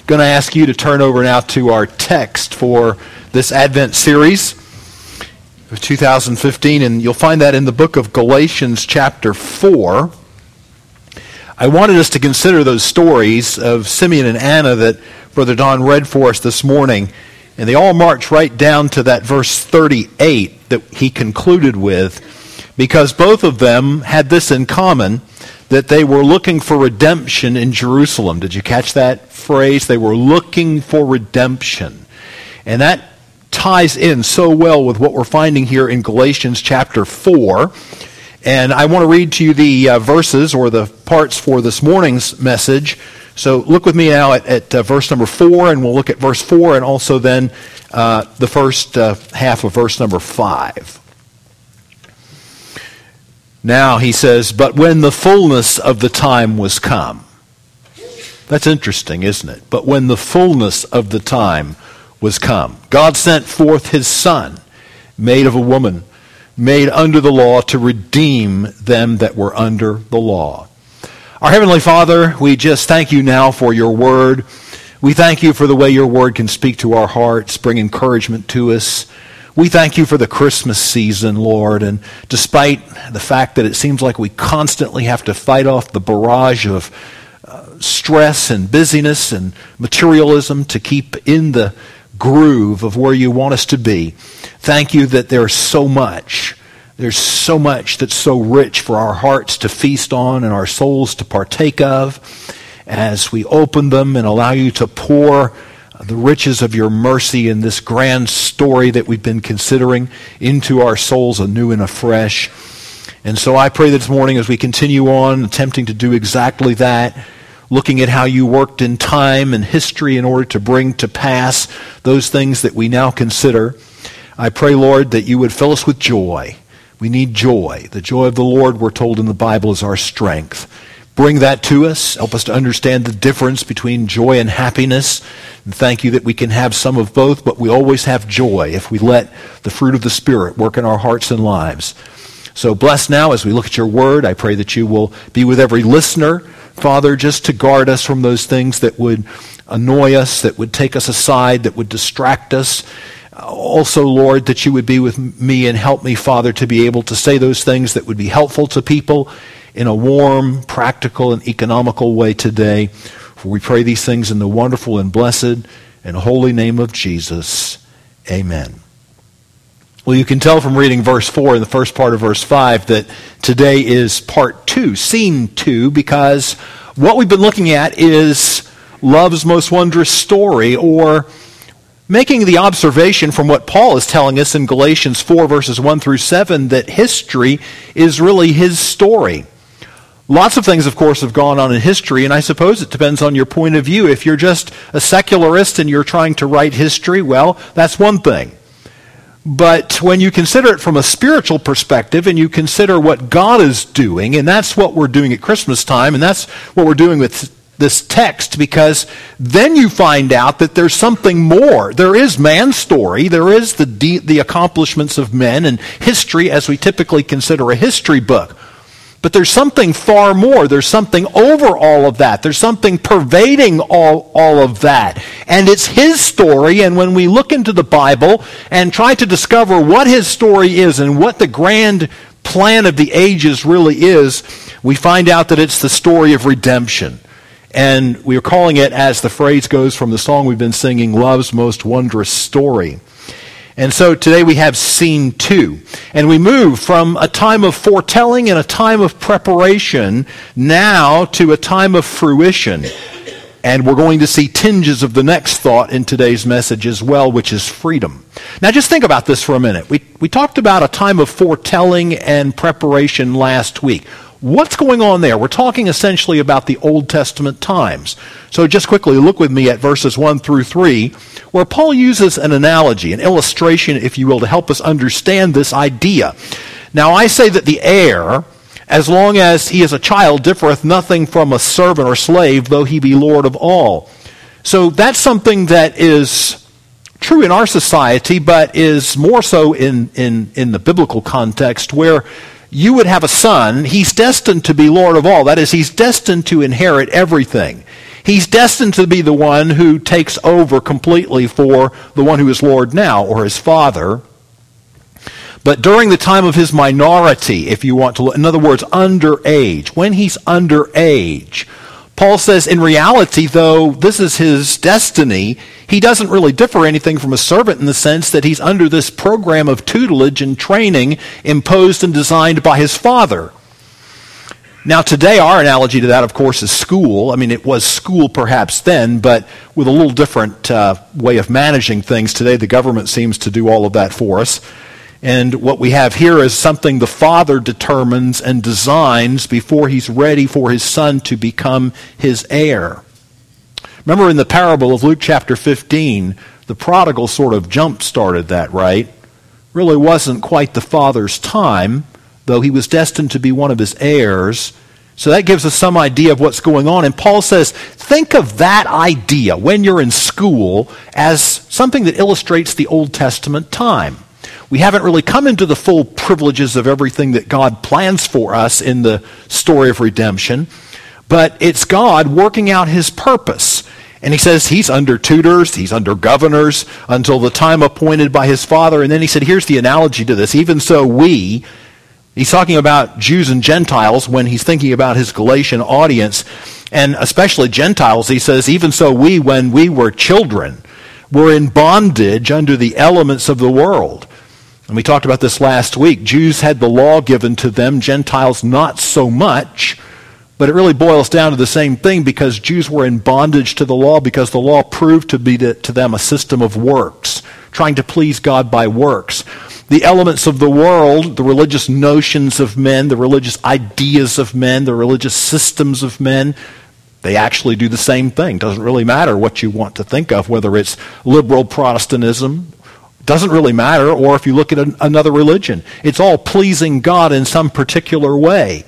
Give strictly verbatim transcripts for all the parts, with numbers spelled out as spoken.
going to ask you to turn over now to our text for this Advent series of two thousand fifteen, and you'll find that in the book of Galatians chapter four. I wanted us to consider those stories of Simeon and Anna that Brother Don read for us this morning, and they all march right down to that verse thirty-eight that he concluded with, because both of them had this in common, that they were looking for redemption in Jerusalem. Did you catch that phrase? They were looking for redemption. And that ties in so well with what we're finding here in Galatians chapter four. And I want to read to you the uh, verses or the parts for this morning's message. So look with me now at, at uh, verse number four, and we'll look at verse four and also then uh, the first uh, half of verse number five. Now, he says, but when the fullness of the time was come. That's interesting, isn't it? But when the fullness of the time was come, God sent forth his Son, made of a woman, made under the law, to redeem them that were under the law. Our Heavenly Father, we just thank you now for your word. We thank you for the way your word can speak to our hearts, bring encouragement to us. We thank you for the Christmas season, Lord, and despite the fact that it seems like we constantly have to fight off the barrage of uh, stress and busyness and materialism to keep in the groove of where you want us to be, thank you that there's so much, there's so much that's so rich for our hearts to feast on and our souls to partake of as we open them and allow you to pour the riches of your mercy in this grand story that we've been considering into our souls anew and afresh. And so I pray this morning as we continue on attempting to do exactly that, looking at how you worked in time and history in order to bring to pass those things that we now consider, I pray, Lord, that you would fill us with joy. We need joy. The joy of the Lord, we're told in the Bible, is our strength. Bring that to us. Help us to understand the difference between joy and happiness. And thank you that we can have some of both, but we always have joy if we let the fruit of the Spirit work in our hearts and lives. So bless now as we look at your word. I pray that you will be with every listener, Father, just to guard us from those things that would annoy us, that would take us aside, that would distract us. Also, Lord, that you would be with me and help me, Father, to be able to say those things that would be helpful to people in a warm, practical, and economical way today. For we pray these things in the wonderful and blessed and holy name of Jesus. Amen. Well, you can tell from reading verse four and the first part of verse five that today is part two, scene two, because what we've been looking at is love's most wondrous story, or making the observation from what Paul is telling us in Galatians four, verses one through seven, that history is really his story. Lots of things, of course, have gone on in history, and I suppose it depends on your point of view. If you're just a secularist and you're trying to write history, well, that's one thing. But when you consider it from a spiritual perspective and you consider what God is doing, and that's what we're doing at Christmas time, and that's what we're doing with this text, because then you find out that there's something more. There is man's story. There is the de- the accomplishments of men and history as we typically consider a history book. But there's something far more. There's something over all of that. There's something pervading all, all of that. And it's his story, and when we look into the Bible and try to discover what his story is and what the grand plan of the ages really is, we find out that it's the story of redemption. And we are calling it, as the phrase goes from the song we've been singing, Love's Most Wondrous Story. And so today we have scene two. And we move from a time of foretelling and a time of preparation now to a time of fruition. And we're going to see tinges of the next thought in today's message as well, which is freedom. Now just think about this for a minute. We, we talked about a time of foretelling and preparation last week. What's going on there? We're talking essentially about the Old Testament times. So just quickly look with me at verses one through three, where Paul uses an analogy, an illustration, if you will, to help us understand this idea. Now I say that the heir, as long as he is a child, differeth nothing from a servant or slave, though he be Lord of all. So that's something that is true in our society, but is more so in, in, in the biblical context, where you would have a son. He's destined to be Lord of all. That is, he's destined to inherit everything. He's destined to be the one who takes over completely for the one who is Lord now, or his Father. But during the time of his minority, if you want to look, in other words, underage, when he's underage, Paul says, in reality, though this is his destiny, he doesn't really differ anything from a servant in the sense that he's under this program of tutelage and training imposed and designed by his father. Now, today, our analogy to that, of course, is school. I mean, it was school perhaps then, but with a little different uh, way of managing things. Today, the government seems to do all of that for us. And what we have here is something the Father determines and designs before he's ready for his Son to become his heir. Remember in the parable of Luke chapter fifteen, the prodigal sort of jump-started that, right? Really wasn't quite the Father's time, though he was destined to be one of his heirs. So that gives us some idea of what's going on. And Paul says, think of that idea when you're in school as something that illustrates the Old Testament time. We haven't really come into the full privileges of everything that God plans for us in the story of redemption, but it's God working out his purpose. And he says he's under tutors, he's under governors until the time appointed by his Father. And then he said, here's the analogy to this. Even so we, he's talking about Jews and Gentiles when he's thinking about his Galatian audience, and especially Gentiles. He says, even so we, when we were children, were in bondage under the elements of the world. And we talked about this last week. Jews had the law given to them, Gentiles not so much. But it really boils down to the same thing, because Jews were in bondage to the law because the law proved to be to, to them a system of works, trying to please God by works. The elements of the world, the religious notions of men, the religious ideas of men, the religious systems of men, they actually do the same thing. Doesn't really matter what you want to think of, whether it's liberal Protestantism, doesn't really matter, or if you look at an, another religion. It's all pleasing God in some particular way.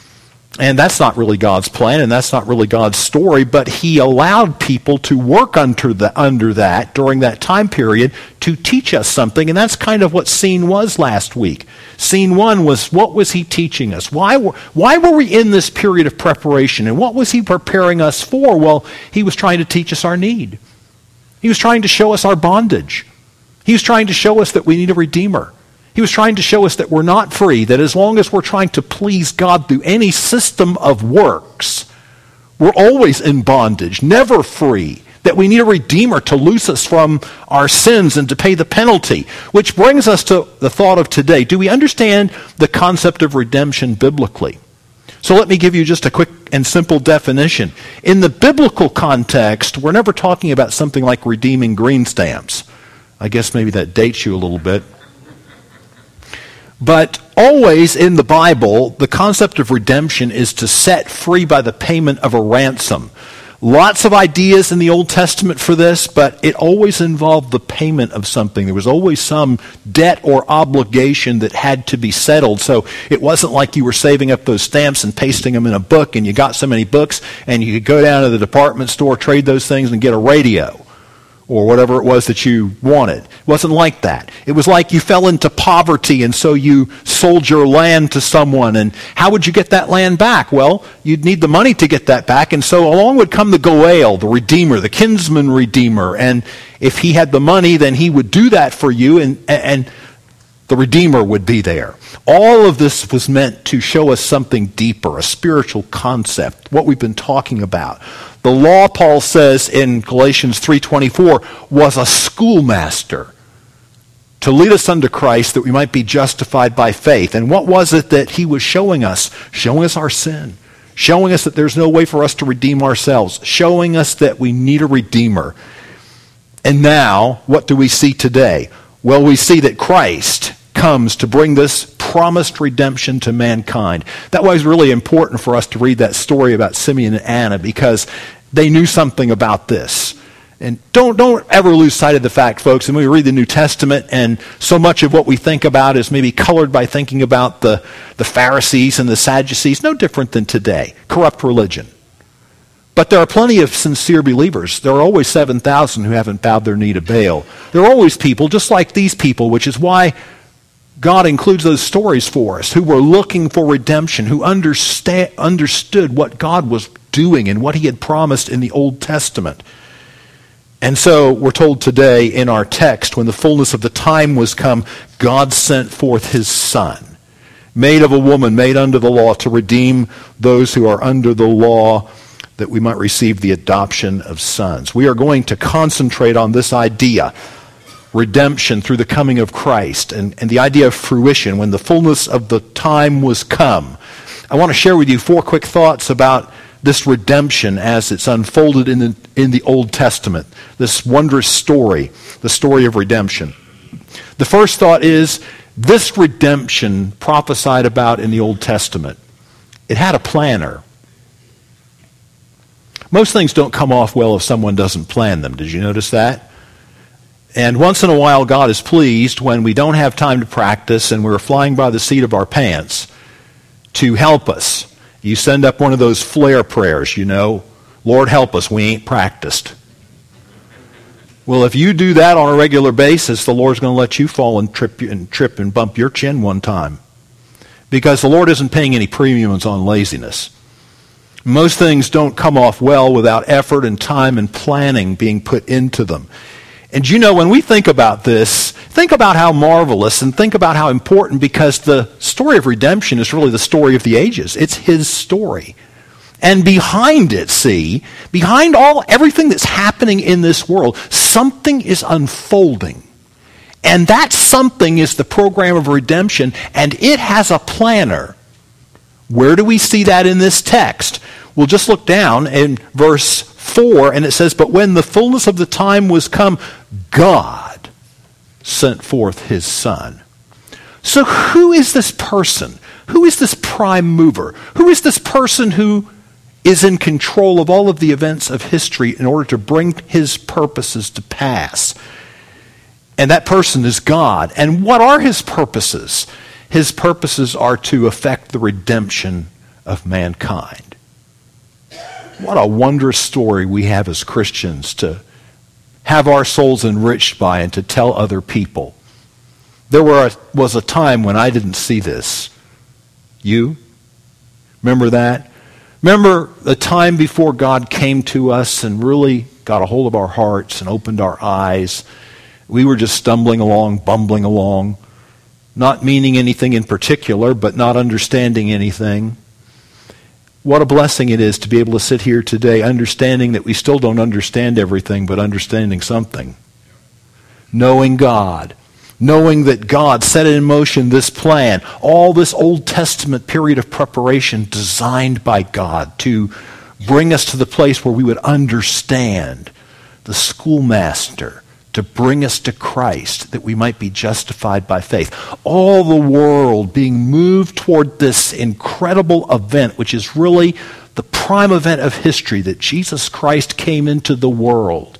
And that's not really God's plan, and that's not really God's story, but he allowed people to work under, the, under that during that time period to teach us something, and that's kind of what scene was last week. Scene one was, what was he teaching us? Why were, why were we in this period of preparation, and what was he preparing us for? Well, he was trying to teach us our need. He was trying to show us our bondage. He was trying to show us that we need a Redeemer. He was trying to show us that we're not free, that as long as we're trying to please God through any system of works, we're always in bondage, never free, that we need a Redeemer to loose us from our sins and to pay the penalty. Which brings us to the thought of today. Do we understand the concept of redemption biblically? So let me give you just a quick and simple definition. In the biblical context, we're never talking about something like redeeming green stamps. I guess maybe that dates you a little bit. But always in the Bible, the concept of redemption is to set free by the payment of a ransom. Lots of ideas in the Old Testament for this, but it always involved the payment of something. There was always some debt or obligation that had to be settled. So it wasn't like you were saving up those stamps and pasting them in a book, and you got so many books, and you could go down to the department store, trade those things, and get a radio or whatever it was that you wanted. It wasn't like that. It was like you fell into poverty, and so you sold your land to someone. And how would you get that land back? Well, you'd need the money to get that back, and so along would come the Goel, the Redeemer, the kinsman Redeemer. And if he had the money, then he would do that for you, and, and the Redeemer would be there. All of this was meant to show us something deeper, a spiritual concept, what we've been talking about. The law, Paul says in Galatians three twenty-four, was a schoolmaster to lead us unto Christ that we might be justified by faith. And what was it that he was showing us? Showing us our sin. Showing us that there's no way for us to redeem ourselves. Showing us that we need a Redeemer. And now, what do we see today? Well, we see that Christ comes to bring this promised redemption to mankind. That was really important for us to read that story about Simeon and Anna, because they knew something about this. And don't don't ever lose sight of the fact, folks, and we read the New Testament, and so much of what we think about is maybe colored by thinking about the, the Pharisees and the Sadducees, no different than today, corrupt religion. But there are plenty of sincere believers. There are always seven thousand who haven't bowed their knee to Baal. There are always people just like these people, which is why God includes those stories for us, who were looking for redemption, who understand, understood what God was doing and what he had promised in the Old Testament. And so we're told today in our text, when the fullness of the time was come, God sent forth his Son, made of a woman, made under the law, to redeem those who are under the law, that we might receive the adoption of sons. We are going to concentrate on this idea, redemption through the coming of Christ, and, and the idea of fruition, when the fullness of the time was come. I want to share with you four quick thoughts about this redemption as it's unfolded in the, in the Old Testament, this wondrous story, the story of redemption. The first thought is, this redemption prophesied about in the Old Testament, it had a planner. Most things don't come off well if someone doesn't plan them. Did you notice that? And once in a while, God is pleased when we don't have time to practice and we're flying by the seat of our pants to help us. You send up one of those flare prayers, you know, Lord help us, we ain't practiced. Well, if you do that on a regular basis, the Lord's going to let you fall and trip and trip and bump your chin one time. Because the Lord isn't paying any premiums on laziness. Most things don't come off well without effort and time and planning being put into them. And you know, when we think about this, think about how marvelous and think about how important, because the story of redemption is really the story of the ages. It's his story. And behind it, see, behind all everything that's happening in this world, something is unfolding. And that something is the program of redemption, and it has a planner. Where do we see that in this text? We'll just look down in verse four, and it says, "But when the fullness of the time was come, God sent forth his Son." So who is this person? Who is this prime mover? Who is this person who is in control of all of the events of history in order to bring his purposes to pass? And that person is God. And what are his purposes? His purposes are to effect the redemption of mankind. What a wondrous story we have as Christians to have our souls enriched by and to tell other people. There were a, was a time when I didn't see this. You? Remember that? Remember the time before God came to us and really got a hold of our hearts and opened our eyes. We were just stumbling along, bumbling along, not meaning anything in particular, but not understanding anything. What a blessing it is to be able to sit here today understanding that we still don't understand everything, but understanding something. Knowing God. Knowing that God set in motion this plan, all this Old Testament period of preparation designed by God to bring us to the place where we would understand the schoolmaster, to bring us to Christ, that we might be justified by faith. All the world being moved toward this incredible event, which is really the prime event of history, that Jesus Christ came into the world.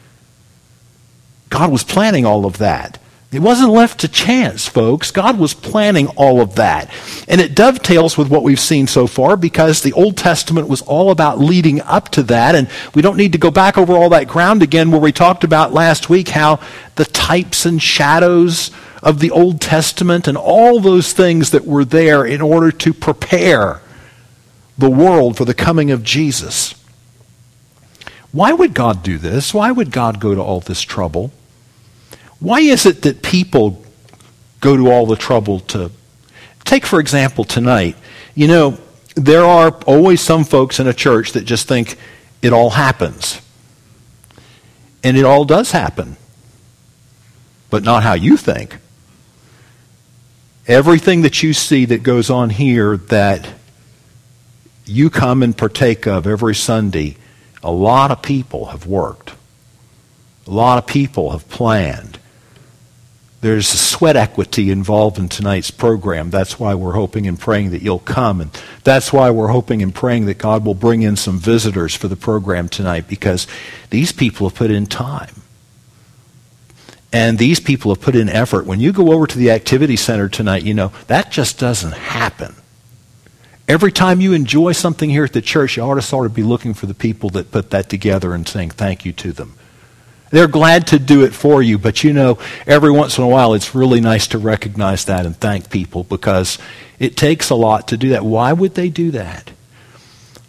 God was planning all of that. It wasn't left to chance, folks. God was planning all of that. And it dovetails with what we've seen so far, because the Old Testament was all about leading up to that. And we don't need to go back over all that ground again where we talked about last week how the types and shadows of the Old Testament and all those things that were there in order to prepare the world for the coming of Jesus. Why would God do this? Why would God go to all this trouble? Why is it that people go to all the trouble to... Take, for example, tonight. You know, there are always some folks in a church that just think it all happens. And it all does happen. But not how you think. Everything that you see that goes on here that you come and partake of every Sunday, a lot of people have worked. A lot of people have planned. There's a sweat equity involved in tonight's program. That's why we're hoping and praying that you'll come. And that's why we're hoping and praying that God will bring in some visitors for the program tonight, because these people have put in time. And these people have put in effort. When you go over to the activity center tonight, you know, that just doesn't happen. Every time you enjoy something here at the church, you ought to sort of be looking for the people that put that together and saying thank you to them. They're glad to do it for you, but you know, every once in a while it's really nice to recognize that and thank people, because it takes a lot to do that. Why would they do that?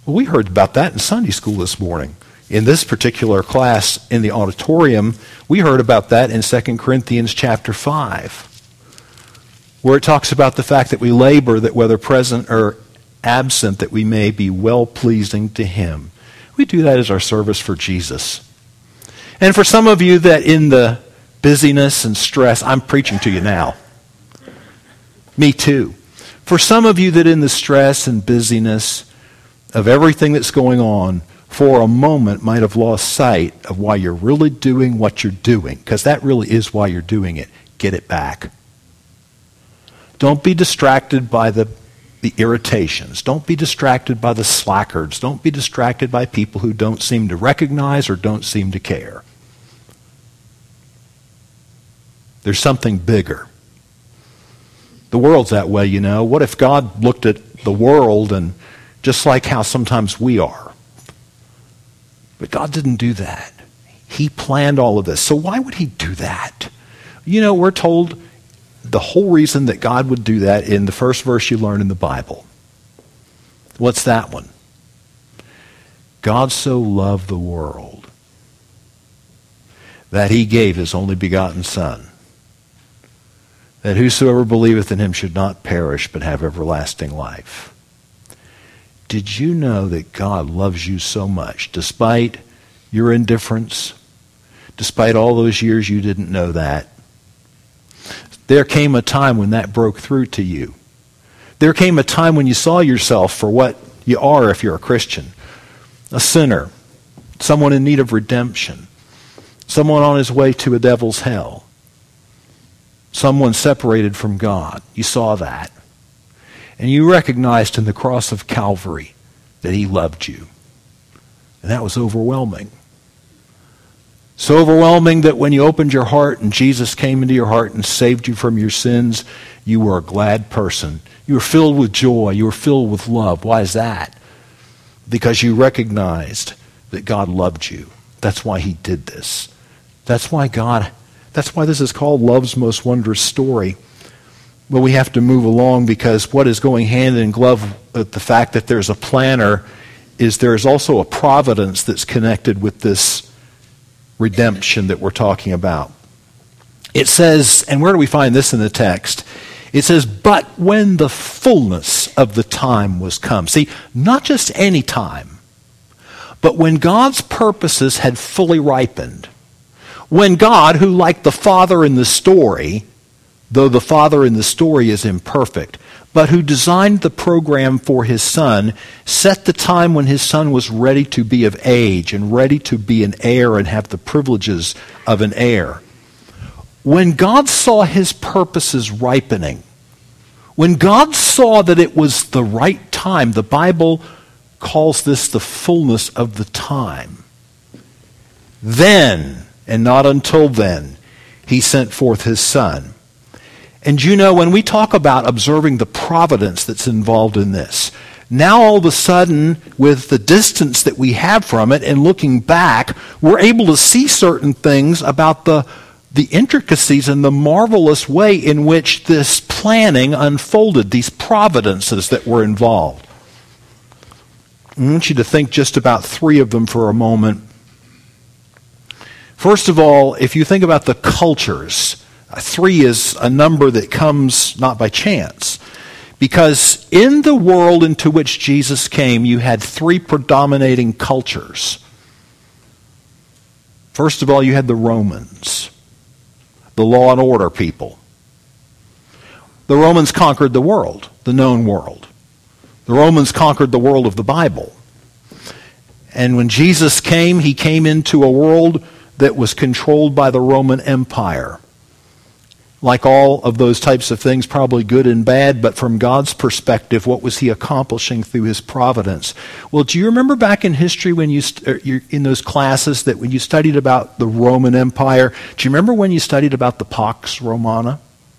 Well, we heard about that in Sunday school this morning. In this particular class in the auditorium, we heard about that in Second Corinthians chapter five, where it talks about the fact that we labor that whether present or absent, that we may be well-pleasing to him. We do that as our service for Jesus. And for some of you that in the busyness and stress, I'm preaching to you now. Me too. For some of you that in the stress and busyness of everything that's going on, for a moment might have lost sight of why you're really doing what you're doing, because that really is why you're doing it. Get it back. Don't be distracted by the, the irritations. Don't be distracted by the slackers. Don't be distracted by people who don't seem to recognize or don't seem to care. There's something bigger. The world's that way, you know. What if God looked at the world and just like how sometimes we are? But God didn't do that. He planned all of this. So why would he do that? You know, we're told the whole reason that God would do that in the first verse you learn in the Bible. What's that one? God so loved the world that he gave his only begotten Son, that whosoever believeth in him should not perish but have everlasting life. Did you know that God loves you so much, despite your indifference, despite all those years you didn't know that? There came a time when that broke through to you. There came a time when you saw yourself for what you are if you're a Christian. A sinner, someone in need of redemption, someone on his way to a devil's hell, someone separated from God. You saw that. And you recognized in the cross of Calvary that he loved you. And that was overwhelming. So overwhelming that when you opened your heart and Jesus came into your heart and saved you from your sins, you were a glad person. You were filled with joy. You were filled with love. Why is that? Because you recognized that God loved you. That's why he did this. That's why God, that's why this is called Love's Most Wondrous Story. But we have to move along, because what is going hand in glove with the fact that there's a planner is there is also a providence that's connected with this redemption that we're talking about. It says, and where do we find this in the text? It says, but when the fullness of the time was come. See, not just any time, but when God's purposes had fully ripened. When God, who like the Father in the story, though the Father in the story is imperfect, but who designed the program for his Son, set the time when his Son was ready to be of age and ready to be an heir and have the privileges of an heir. When God saw his purposes ripening, when God saw that it was the right time, the Bible calls this the fullness of the time. Then, and not until then, he sent forth his Son. And you know, when we talk about observing the providence that's involved in this, now all of a sudden, with the distance that we have from it and looking back, we're able to see certain things about the, the intricacies and the marvelous way in which this planning unfolded, these providences that were involved. I want you to think just about three of them for a moment. First of all, if you think about the cultures, three is a number that comes not by chance. Because in the world into which Jesus came, you had three predominating cultures. First of all, you had the Romans, the law and order people. The Romans conquered the world, the known world. The Romans conquered the world of the Bible. And when Jesus came, he came into a world that was controlled by the Roman Empire. Like all of those types of things, probably good and bad, but from God's perspective, what was he accomplishing through his providence? Well, do you remember back in history when you, st- in those classes that when you studied about the Roman Empire, do you remember when you studied about the Pax Romana?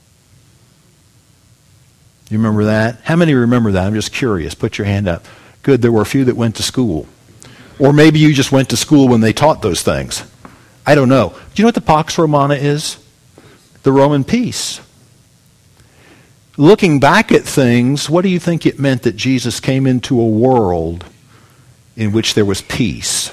You remember that? How many remember that? I'm just curious. Put your hand up. Good, there were a few that went to school. Or maybe you just went to school when they taught those things. I don't know. Do you know what the Pax Romana is? The Roman peace. Looking back at things, what do you think it meant that Jesus came into a world in which there was peace.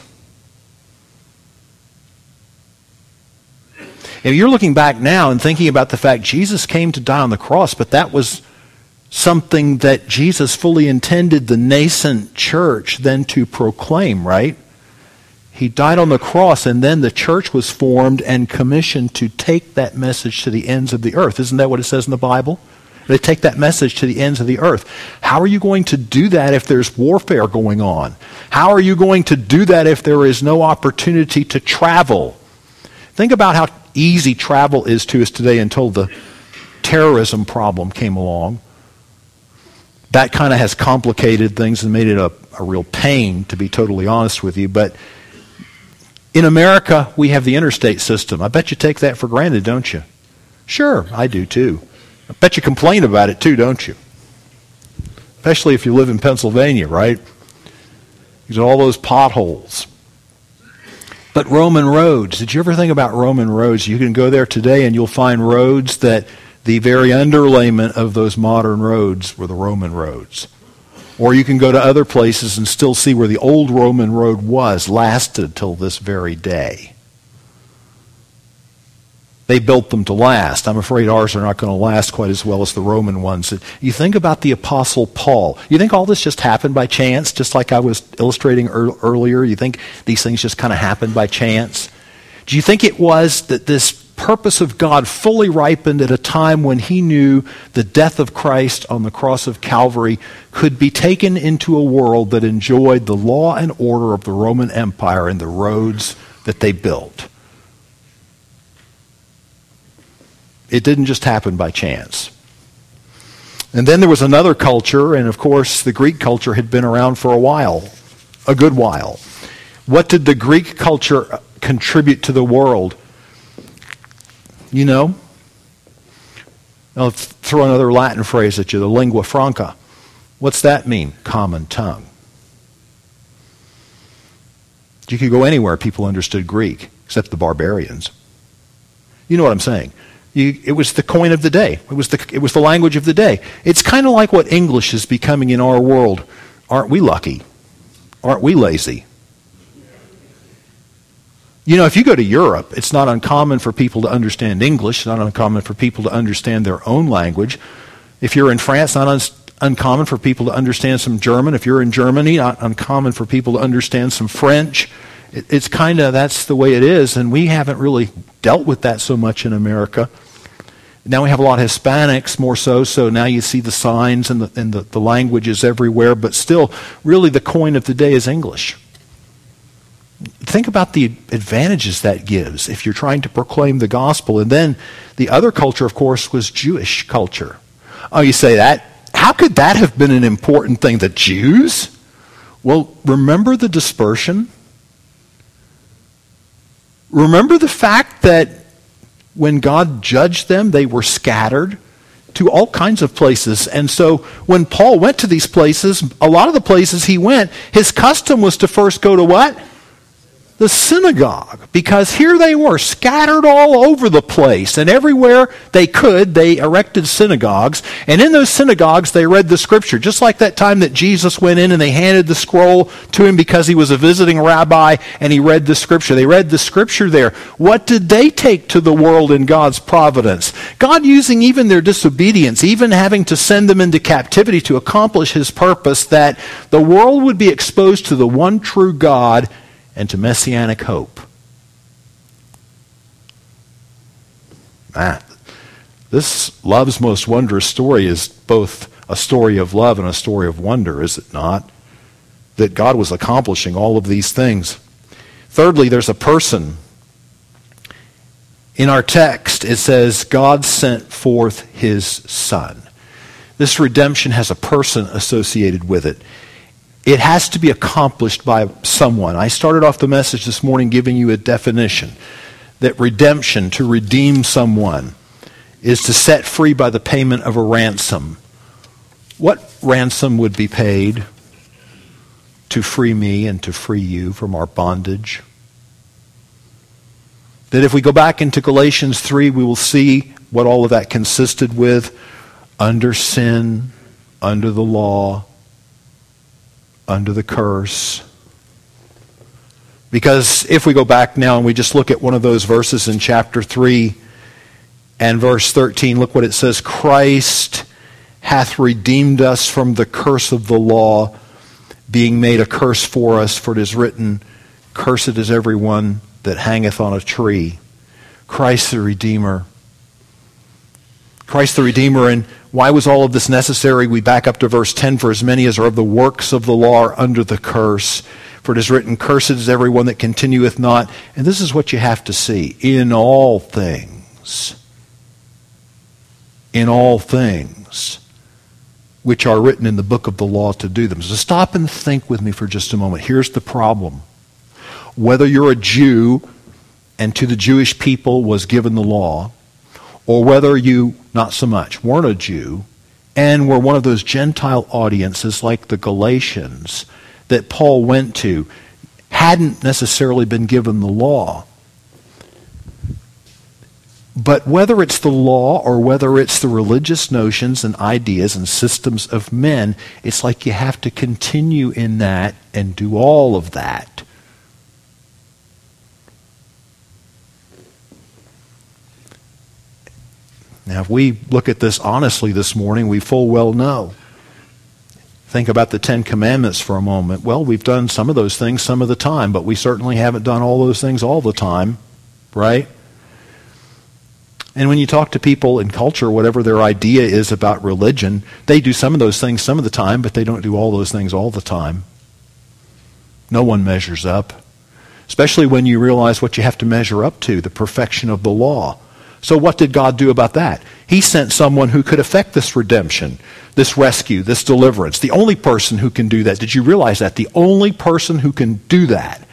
And you're looking back now and thinking about the fact Jesus came to die on the cross, but that was something that Jesus fully intended the nascent church then to proclaim, right? He died on the cross, and then the church was formed and commissioned to take that message to the ends of the earth. Isn't that what it says in the Bible? They take that message to the ends of the earth. How are you going to do that if there's warfare going on? How are you going to do that if there is no opportunity to travel? Think about how easy travel is to us today until the terrorism problem came along. That kind of has complicated things and made it a, a real pain, to be totally honest with you. But in America, we have the interstate system. I bet you take that for granted, don't you? Sure, I do too. I bet you complain about it too, don't you? Especially if you live in Pennsylvania, right? Because of all those potholes. But Roman roads, did you ever think about Roman roads? You can go there today and you'll find roads that the very underlayment of those modern roads were the Roman roads. Or you can go to other places and still see where the old Roman road was, lasted till this very day. They built them to last. I'm afraid ours are not going to last quite as well as the Roman ones. You think about the Apostle Paul. You think all this just happened by chance, just like I was illustrating er- earlier? You think these things just kind of happened by chance? Do you think it was that this purpose of God fully ripened at a time when he knew the death of Christ on the cross of Calvary could be taken into a world that enjoyed the law and order of the Roman Empire and the roads that they built? It didn't just happen by chance. And then there was another culture, and of course the Greek culture had been around for a while, a good while. What did the Greek culture contribute to the world? You know? I'll throw another Latin phrase at you, the lingua franca. What's that mean? Common tongue. You could go anywhere, people understood Greek, except the barbarians. You know what I'm saying? You, it was the coin of the day. It was the, it was the language of the day. It's kind of like what English is becoming in our world. Aren't we lucky? Aren't we lazy? You know, if you go to Europe, it's not uncommon for people to understand English. It's not uncommon for people to understand their own language. If you're in France, not un- uncommon for people to understand some German. If you're in Germany, not uncommon for people to understand some French. It, it's kind of, that's the way it is, and we haven't really dealt with that so much in America. Now we have a lot of Hispanics, more so, so now you see the signs and the, and the, the languages everywhere, but still, really the coin of the day is English. Think about the advantages that gives if you're trying to proclaim the gospel. And then the other culture, of course, was Jewish culture. Oh, you say that? How could that have been an important thing? The Jews? Well, remember the dispersion? Remember the fact that when God judged them, they were scattered to all kinds of places. And so when Paul went to these places, a lot of the places he went, his custom was to first go to what? The synagogue, because here they were scattered all over the place, and everywhere they could they erected synagogues, and in those synagogues they read the scripture, just like that time that Jesus went in and they handed the scroll to him because he was a visiting rabbi and he read the scripture. They read the scripture there. What did they take to the world in God's providence? God using even their disobedience, even having to send them into captivity to accomplish his purpose, that the world would be exposed to the one true God and to messianic hope. Ah, this love's most wondrous story is both a story of love and a story of wonder, is it not? That God was accomplishing all of these things. Thirdly, there's a person. In our text, it says, God sent forth his Son. This redemption has a person associated with it. It has to be accomplished by someone. I started off the message this morning giving you a definition. That redemption, to redeem someone, is to set free by the payment of a ransom. What ransom would be paid to free me and to free you from our bondage? That if we go back into Galatians three, we will see what all of that consisted with. Under sin, under the law, under the curse, Because if we go back now and we just look at one of those verses in chapter three and verse thirteen, look what it says. Christ hath redeemed us from the curse of the law, being made a curse for us, for it is written, cursed is every one that hangeth on a tree. Christ the Redeemer. Christ the Redeemer. And why was all of this necessary? We back up to verse ten. For as many as are of the works of the law are under the curse. For it is written, cursed is every one that continueth not. And this is what you have to see. In all things. In all things. Which are written in the book of the law to do them. So stop and think with me for just a moment. Here's the problem. Whether you're a Jew and to the Jewish people was given the law, or whether you, not so much, weren't a Jew and were one of those Gentile audiences like the Galatians that Paul went to, hadn't necessarily been given the law. But whether it's the law or whether it's the religious notions and ideas and systems of men, it's like you have to continue in that and do all of that. Now, if we look at this honestly this morning, we full well know. Think about the Ten Commandments for a moment. Well, we've done some of those things some of the time, but we certainly haven't done all those things all the time, right? And when you talk to people in culture, whatever their idea is about religion, they do some of those things some of the time, but they don't do all those things all the time. No one measures up, especially when you realize what you have to measure up to, the perfection of the law. So what did God do about that? He sent someone who could effect this redemption, this rescue, this deliverance. The only person who can do that. Did you realize that? The only person who can do that.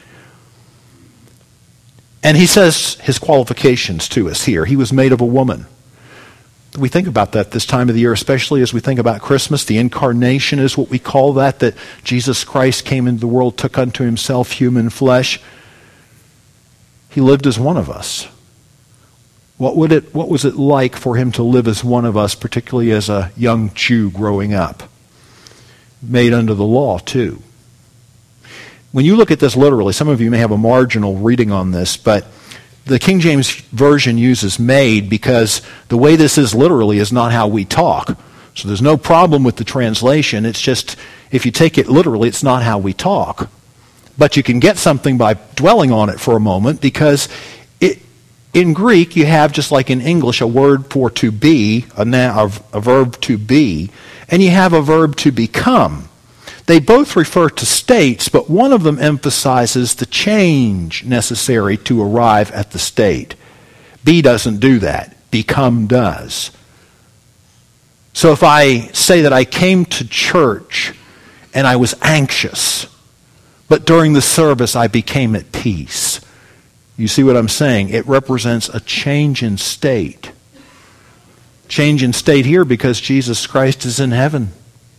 And he says his qualifications to us here. He was made of a woman. We think about that this time of the year, especially as we think about Christmas. The incarnation is what we call that, that Jesus Christ came into the world, took unto himself human flesh. He lived as one of us. What would it, what was it like for him to live as one of us, particularly as a young Jew growing up? Made under the law, too. When you look at this literally, some of you may have a marginal reading on this, but the King James Version uses made because the way this is literally is not how we talk. So there's no problem with the translation. It's just, if you take it literally, it's not how we talk. But you can get something by dwelling on it for a moment, because it, in Greek, you have, just like in English, a word for to be, a, noun, a verb to be, and you have a verb to become. They both refer to states, but one of them emphasizes the change necessary to arrive at the state. Be doesn't do that. Become does. So if I say that I came to church and I was anxious, but during the service I became at peace. You see what I'm saying? It represents a change in state. Change in state here because Jesus Christ is in heaven.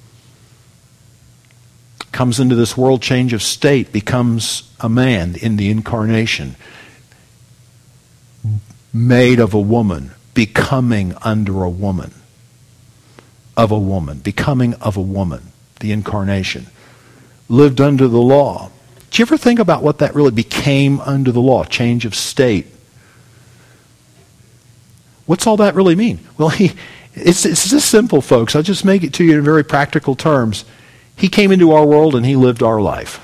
Comes into this world, change of state, becomes a man in the incarnation. Made of a woman, becoming under a woman. Of a woman, becoming of a woman, the incarnation. Lived under the law. Did you ever think about what that really became under the law? Change of state. What's all that really mean? Well, he, it's, it's just simple, folks. I'll just make it to you in very practical terms. He came into our world and he lived our life.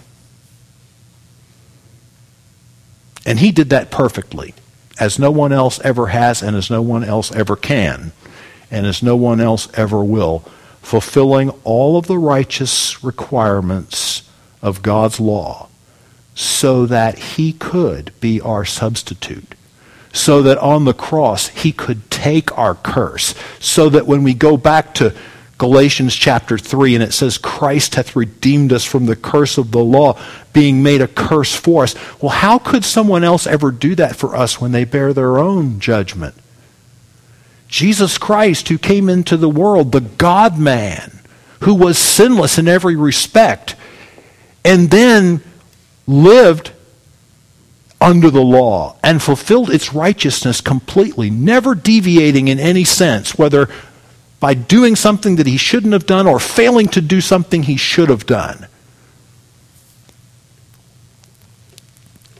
And he did that perfectly, as no one else ever has and as no one else ever can, and as no one else ever will, fulfilling all of the righteous requirements of God's law, so that he could be our substitute, so that on the cross he could take our curse, so that when we go back to Galatians chapter three and it says Christ hath redeemed us from the curse of the law, being made a curse for us. Well, how could someone else ever do that for us when they bear their own judgment? Jesus Christ, who came into the world, the God-man, who was sinless in every respect, and then lived under the law and fulfilled its righteousness completely, never deviating in any sense, whether by doing something that he shouldn't have done or failing to do something he should have done.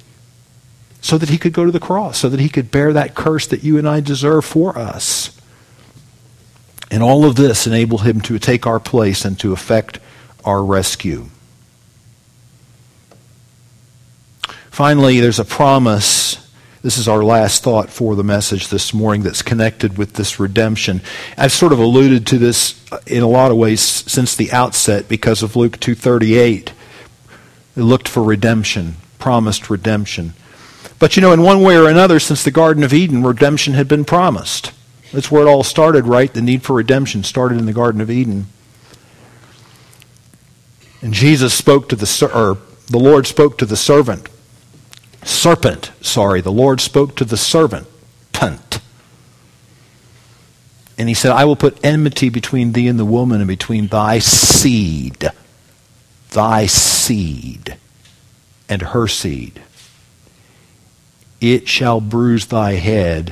so that he could go to the cross, so that he could bear that curse that you and I deserve for us. And all of this enabled him to take our place and to effect our rescue. Finally, there's a promise. This is our last thought for the message this morning that's connected with this redemption. I've sort of alluded to this in a lot of ways since the outset because of Luke two thirty-eight. They looked for redemption, promised redemption. But you know, in one way or another, since the Garden of Eden, redemption had been promised. That's where it all started, right? The need for redemption started in the Garden of Eden. And Jesus spoke to the, or the Lord spoke to the servant. Serpent, sorry, the Lord spoke to the servant, punt. And he said, I will put enmity between thee and the woman and between thy seed, thy seed, and her seed. It shall bruise thy head,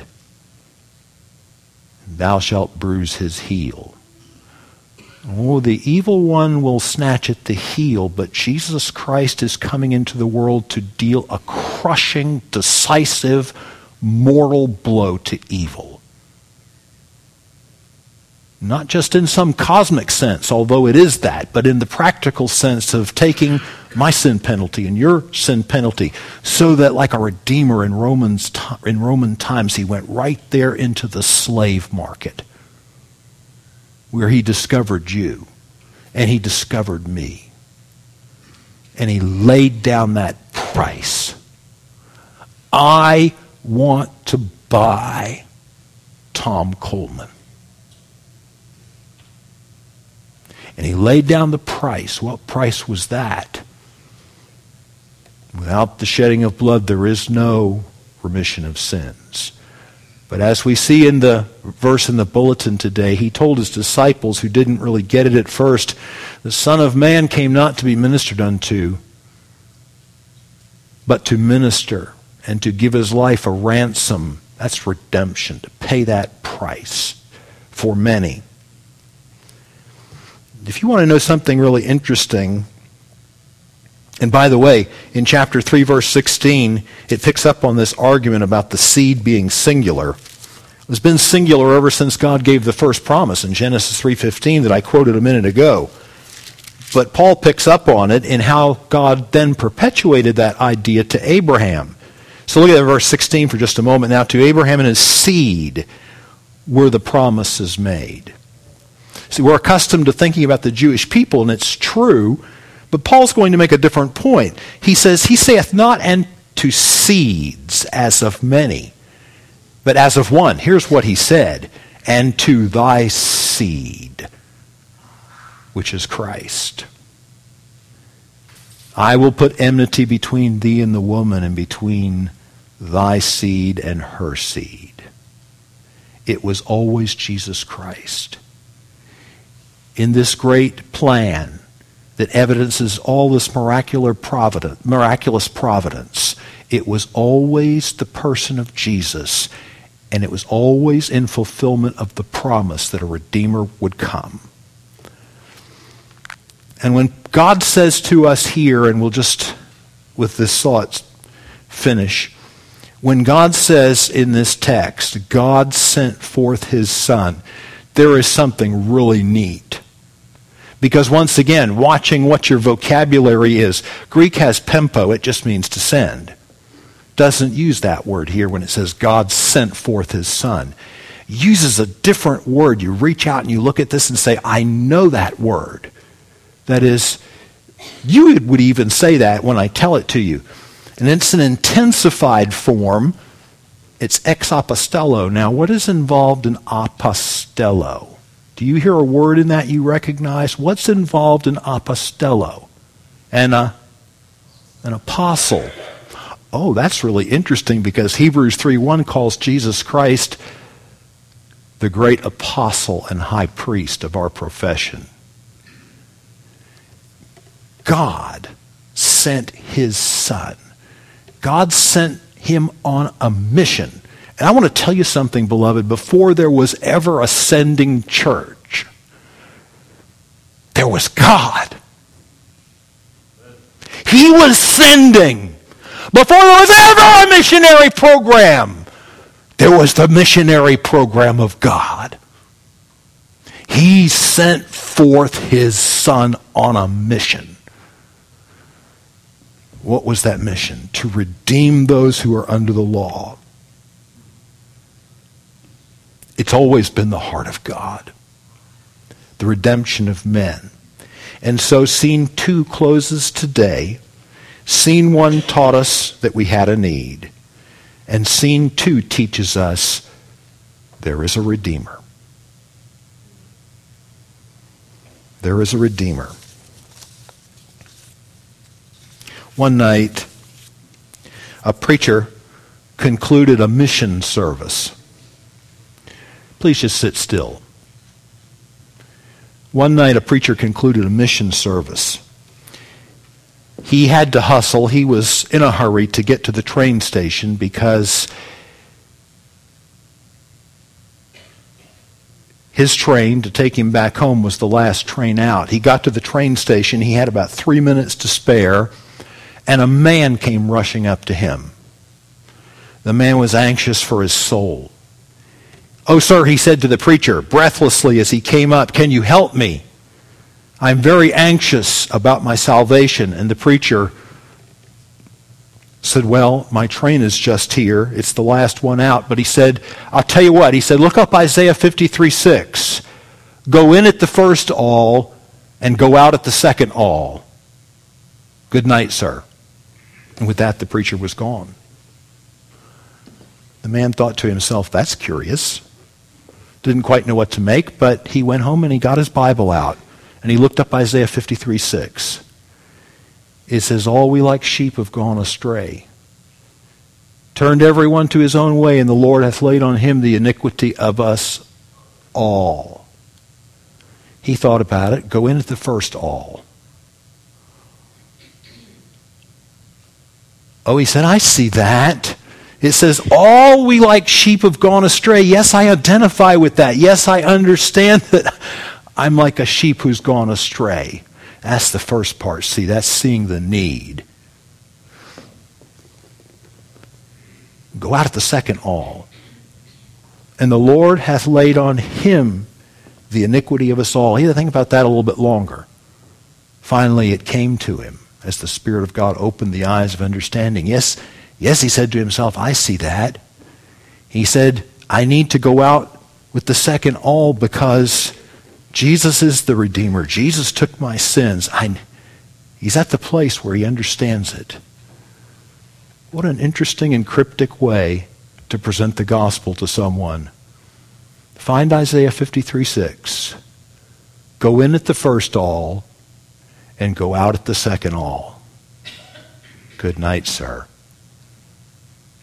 and thou shalt bruise his heel. Oh, the evil one will snatch at the heel, but Jesus Christ is coming into the world to deal a crushing, decisive, mortal blow to evil. Not just in some cosmic sense, although it is that, but in the practical sense of taking my sin penalty and your sin penalty, so that like a redeemer in Romans in Roman times, he went right there into the slave market, where he discovered you, and he discovered me. And he laid down that price. I want to buy Tom Coleman. And he laid down the price. What price was that? Without the shedding of blood, there is no remission of sins. But as we see in the verse in the bulletin today, he told his disciples who didn't really get it at first, the Son of Man came not to be ministered unto, but to minister and to give his life a ransom. That's redemption, to pay that price for many. If you want to know something really interesting, and by the way, in chapter three, verse sixteen, it picks up on this argument about the seed being singular. It's been singular ever since God gave the first promise in Genesis three fifteen that I quoted a minute ago. But Paul picks up on it in how God then perpetuated that idea to Abraham. So look at verse sixteen for just a moment now. To Abraham and his seed were the promises made. See, we're accustomed to thinking about the Jewish people, and it's true. But Paul's going to make a different point. He says, he saith not unto seeds as of many, but as of one. Here's what he said, and to thy seed, which is Christ. I will put enmity between thee and the woman, and between thy seed and her seed. It was always Jesus Christ. In this great plan that evidences all this miraculous providence, miraculous providence, it was always the person of Jesus, and it was always in fulfillment of the promise that a Redeemer would come. And when God says to us here, and we'll just, with this thought, finish, when God says in this text, God sent forth his Son, there is something really neat. Because once again, watching what your vocabulary is, Greek has pempo, it just means to send. Doesn't use that word here when it says God sent forth his Son. Uses a different word. You reach out and you look at this and say, I know that word. That is, you would even say that when I tell it to you. And it's an intensified form. It's ex apostello. Now, what is involved in apostello? Do you hear a word in that you recognize? What's involved in apostello? And a, an apostle. Oh, that's really interesting because Hebrews three one calls Jesus Christ the great apostle and high priest of our profession. God sent his Son. God sent him on a mission. And I want to tell you something, beloved. Before there was ever a sending church, there was God. He was sending. Before there was ever a missionary program, there was the missionary program of God. He sent forth his Son on a mission. What was that mission? To redeem those who are under the law. It's always been the heart of God. The redemption of men. And so scene two closes today. Scene one taught us that we had a need. And scene two teaches us there is a Redeemer. There is a Redeemer. One night, a preacher concluded a mission service. Please just sit still. One night, a preacher concluded a mission service. He had to hustle. He was in a hurry to get to the train station because his train to take him back home was the last train out. He got to the train station. He had about three minutes to spare, and a man came rushing up to him. The man was anxious for his soul. "Oh, sir," he said to the preacher, breathlessly as he came up, "can you help me? I'm very anxious about my salvation." And the preacher said, "Well, my train is just here. It's the last one out." But he said, "I'll tell you what." He said, "Look up Isaiah fifty-three six. Go in at the first all and go out at the second all. Good night, sir." And with that, the preacher was gone. The man thought to himself, "That's curious." Didn't quite know what to make, but he went home and he got his Bible out. And he looked up Isaiah fifty-three six. It says, "All we like sheep have gone astray. Turned everyone to his own way, and the Lord hath laid on him the iniquity of us all." He thought about it. Go in at the first all. Oh, he said, "I see that. It says, all we like sheep have gone astray." Yes, I identify with that. Yes, I understand that I'm like a sheep who's gone astray. That's the first part. See, that's seeing the need. Go out at the second all. "And the Lord hath laid on him the iniquity of us all." He had to think about that a little bit longer. Finally, it came to him as the Spirit of God opened the eyes of understanding. Yes, yes, he said to himself, "I see that." He said, "I need to go out with the second all because Jesus is the Redeemer. Jesus took my sins." I, he's at the place where he understands it. What an interesting and cryptic way to present the gospel to someone. Find Isaiah fifty-three six. Go in at the first all and go out at the second all. Good night, sir.